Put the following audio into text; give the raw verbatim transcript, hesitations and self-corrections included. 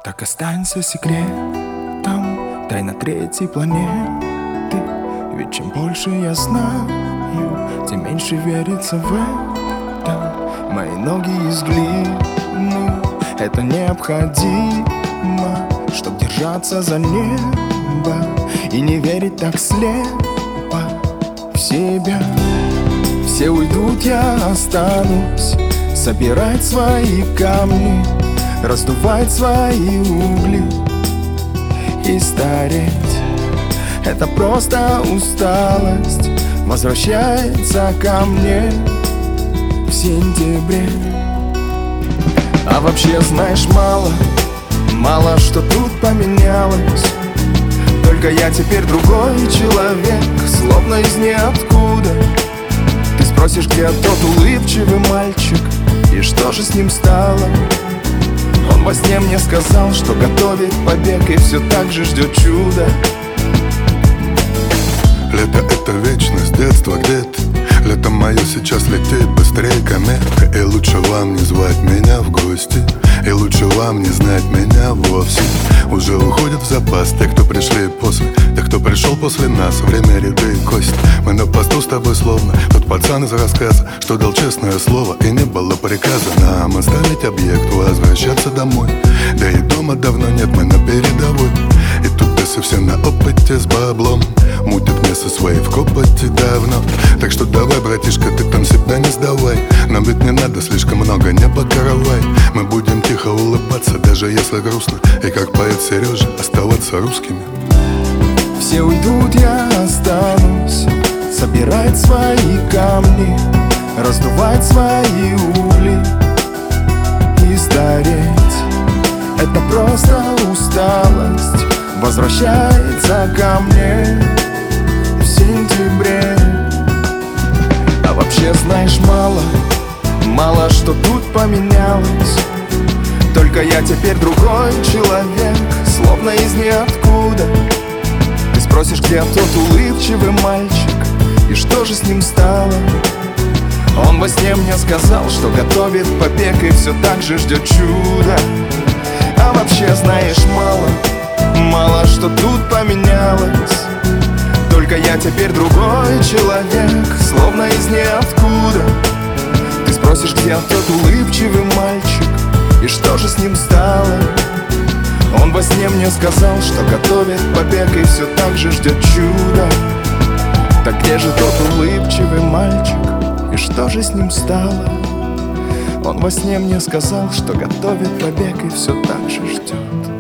Так останься секретом, тайна третьей планеты. Ведь чем больше я знаю, тем меньше верится в это. Мои ноги из глины, это необходимо, чтоб держаться за небо и не верить так слепо в себя. Все уйдут, я останусь, собирать свои камни, раздувать свои угли и стареть. Это просто усталость возвращается ко мне в сентябре. А вообще, знаешь, мало, мало что тут поменялось. Только я теперь другой человек, словно из ниоткуда. Ты спросишь, где тот улыбчивый мальчик, и что же с ним стало? Он во сне мне сказал, что готовит побег и все так же ждет чуда. Лето — это вечность, детство где-то. Лето мое сейчас летит быстрее комета. И лучше вам не звать меня в гости, и лучше вам не знать меня вовсе. Уже уходят в запас те, кто пришли после, те, кто пришел после нас. Время, ряды и кость. Мы на посту с тобой словно тот пацан из рассказа, что дал честное слово и не было приказа нам оставить объект, возвращаться домой. Да и дома давно нет, мы на передовой. И тут бесы все на опыте с баблом, мутят место свои в копоти давно. Так что давай, братишка, ты там себя не сдавай. Нам ведь не надо слишком много, не покоровай. Мы будем тихо улыбаться, даже если грустно, и как поэт Сережа оставаться русскими. Все уйдут, я останусь, собирать свои камни, раздувать свои угли и стареть. Это просто усталость возвращается ко мне в сентябре. А вообще, знаешь, мало, мало что тут поменялось. Только я теперь другой человек, словно из ниоткуда. Ты спросишь, где тот улыбчивый мальчик, и что же с ним стало? Он во сне мне сказал, что готовит побег и все так же ждет чуда. А вообще, знаешь, мало, мало что тут поменялось. Только я теперь другой человек, словно из ниоткуда. Ты спросишь, где тот улыбчивый мальчик, и что же с ним стало? Он во сне мне сказал, что готовит побег и все так же ждет чуда. Так где же тот улыбчивый мальчик, и что же с ним стало? Он во сне мне сказал, что готовит побег и все так же ждет.